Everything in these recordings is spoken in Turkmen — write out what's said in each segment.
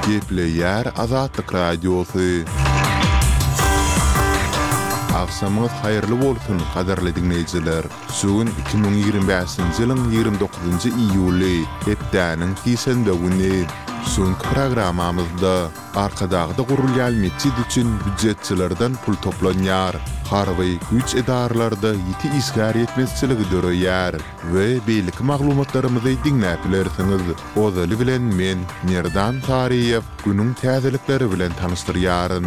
Gepleyer Azatlyk Radiosu. Akşamınız hayırlı bolsun, kadarly dinleyijiler. Sugun 2025-nji ýylyň 29-njy iýuly, hepdäniň kisende güni. Soňky programamyzda arkadagda gurulýan mesjid üçin büdjetçilerden pul toplanýar. Harby güç edarlarda ýiti isgar etmezçiligi döreýär we beýlik maglumatlarymyzy dinläp bilersiňiz. Ozaly bilen men Merdan Tariýew günüň täzelikleri bilen tanystyryaryn.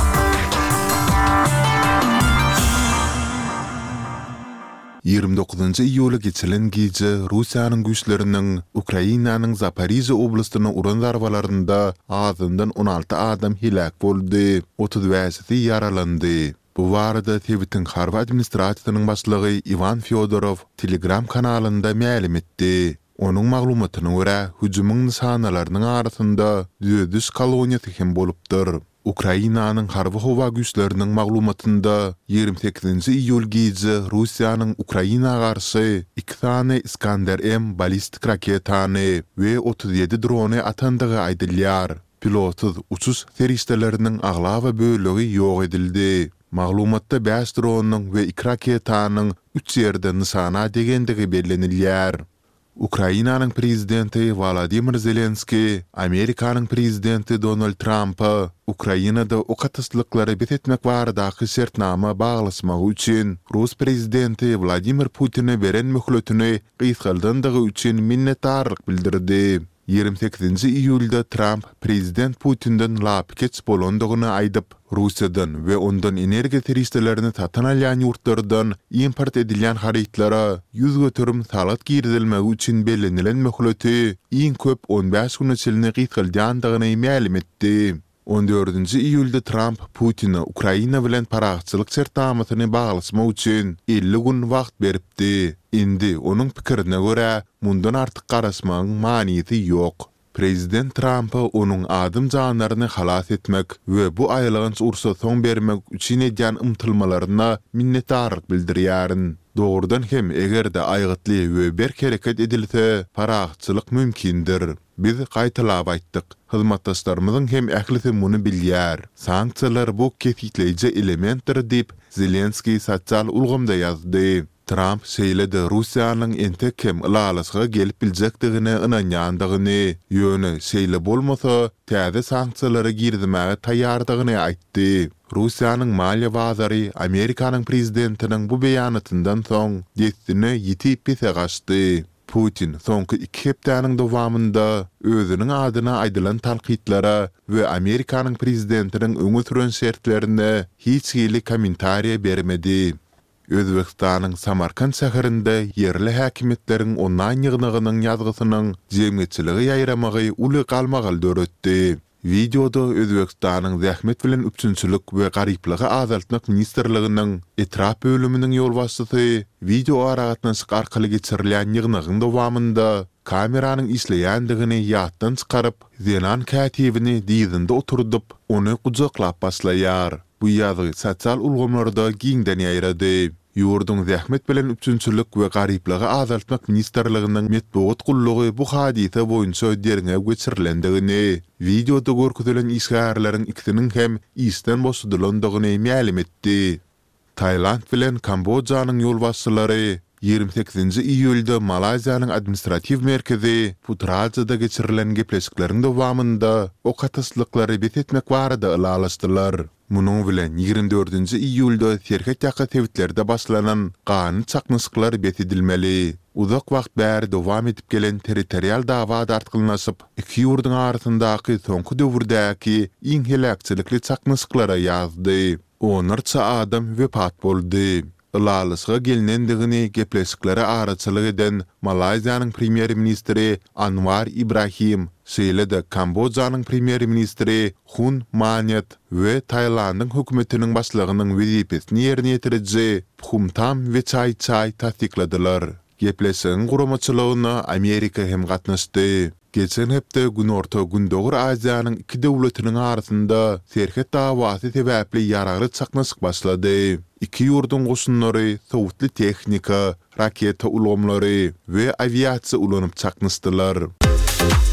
29-njy iýuly geçilen gece Russiýanyň güýçleriniň Ukrainanyň Zaporizhia oblastynyň uran zarbalarynda azyndan 16 adam helak boldy, 35-i yaralandy. Bu barada Tebitin harby administrasiýasynyň başlygy Ivan Fyodorov Telegram kanalynda ma'lum etdi. Onuň maglumatyna görä, hüjümüň nişanalarynyň arasynda düýdüş koloniýasy hem bolupdyr. Ukrainanyň harby howa güýçleriniň maglumatynda 28-nji iýul gece Russiýanyň Ukraina garşy 2 tane Iskander-M ballistik raketany we 37 drony atandygy aýdylýar. Pilotsuz uçuş ferişteleriniň aglawa bölegi ýok edildi. Maglumatda 5 dronyň we 2 raketanyň 3 ýerde nişana degendigi bellenilýär. Ukrainanyň prezidenti Volodymyr Zelenski, Amerikanyň prezidenti Donald Trump, Ukrainada o katyslyklary betetmek baradaky şertnama baglasmak üçin Rus prezidenti Vladimir Putin'e beren möhletini gysgaldandygy üçin minnetdarlyk bildirdi. 28-nji iýulda Trump prezident Putin'den lapkeç bolandygyny aýdyp, Russiýadan we ondan energiýa teristelerini satan alýan ýurtlardan import edilýän harytlara 100 götürüm salat girdilmegi üçin bellenelen möhleti iň köp 15 gün içinde gysgaldandygyny ma'lum etdi. 14-nji iýulda Trump Putin'e Ukraina bilen paragçylyk şertnamasyny baglasmak üçin 50 gün wagt beripdi. Indi onuň pikirine görä, mundan artyk garaşmagyň manyýety ýok. Prezident Trump'a onuň adym janlaryny halas etmek we bu aýlygynç ursa soň bermek üçin edýän ymtylmalaryna minnetdarlyk bildirýärin. Dogrudan hem egerde aýgytly we berk hereket edilse, paragçylyk mümkindir. Biz gaýtalap aýtdyk. Hyzmatdaşlarymyzyň hem ählisi muny bilýär. Sanksiýalar bu kesitleýiji elementdir diýip Zelenski sosial ulgamda ýazdy. Trump şeýledi Russiýanyň entek hem ýalasga gelip biljekdigine ynanýandygyny, ýöne şeýle bolmasa täze sanksiýalary girdmäge taýýardygyny aýtdy. Russiýanyň maliýe bazary Amerikanyň prezidentiniň bu beýanatyndan soň destini ýitip pese gaçdy. Putin soňky 2 hepdäniň dowamynda özüniň adyna aýdylan talkytlara we Amerikanyň prezidentiniň öňe süren şertlerine hiç hili kommentariýa bermedi. Özbekistanyň Samarkand şäherinde yerli häkimetleriň onlaýn ýygnagynyň ýazgysynyň jemgyçiligi ýaýramagy uly galmagal döretdi. Videoda Özbekistanyň zähmet bilen üçünçülük we garyplygy azaltmak ministrliginiň etrap bölüminiň ýolbaşçysy video aragatnaşyk arkaly geçirilýän ýygnagyň dowamynda kameranyň işleýändigini ýatdan çykaryp, zenan katibini diýdinde oturdup, ony gujaklap başlaýar. Bu ýazgy sosial ulgamlarda giňden ýaýrady. Ýurdun zähmet bilen üçünçülük we garyplygy azaltmak ministrliginiň metbuat gullugy bu hadise boýunça derňe geçirilendigini, videoda görkezelen işgärleriň ikisiniň hem isden boşudylandygyny ma'lum etdi. Taýland bilen Kambodjanyň ýolbaşçylary 28-nji iýulda Malaziýanyň administrativ merkezi Putrajada geçirilen gepleşikleriň dowamynda o katyslyklary betetmek barada ýalaşdylar. Munuň bilen 24-nji iýulda serhet ýaky tewitlerde başlanan gany çaknysyklar betedilmeli. Uzak wagt bäri dowam edip gelen territorial dawa dartgylnaşyp, iki ýurduň arasyndaky soňky döwürdäki iň helakçylikli çaknysyklara ýazdy. Onarça adam wepat boldy. Ýalasga gelinendigini gepleşiklere araçylyk eden Malaziýanyň premier ministri Anwar Ibrahim, şeýle-de Kambodjanyň premier ministri Hun Manet we Taýlandyň hökümetiniň başlygynyň wezipesini ýerine ýetiriji Phumtham we Chai tasdikladylar. Gepleşigiň guramaçylygyna Amerika hem gatnaşdy. Geçen hepde gün orta Gündoğur Aziýanyň iki döwletiniň arasynda serhet dawasy sebäpli ýaragly çaknaşyk başlady. İki ýurdun goşunlary sowutly tehnika, raketa ulgamlary we aviasiýa ulanyp çaknysdylar.